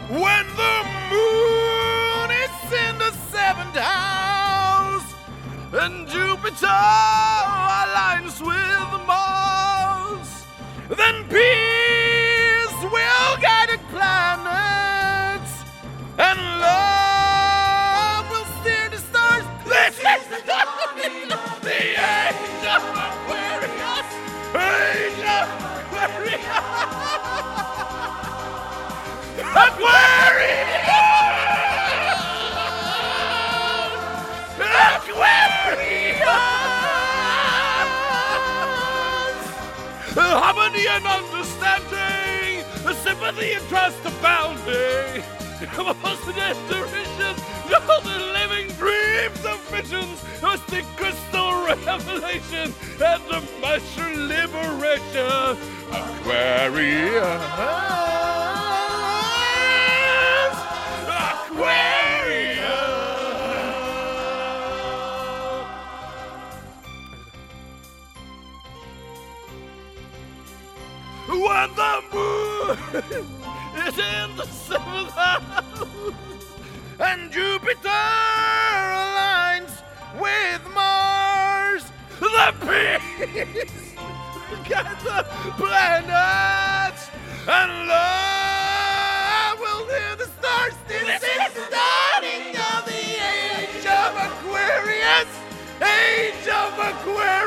when the moon is in the seventh house and Jupiter aligns with Mars, then peace will guide the planets and love will steer the stars. This is the dawning of the age of Aquarius. Age of Aquarius. Aquarius! Harmony and understanding, sympathy and trust abounding. Positive derision, golden living dreams of visions, mystic crystal revelation, and the master liberation. Aquarius. When the moon is in the seventh house and Jupiter aligns with Mars, the peace guides the planets and love will near the stars. This is the dawning of the age of Aquarius, age of Aquarius.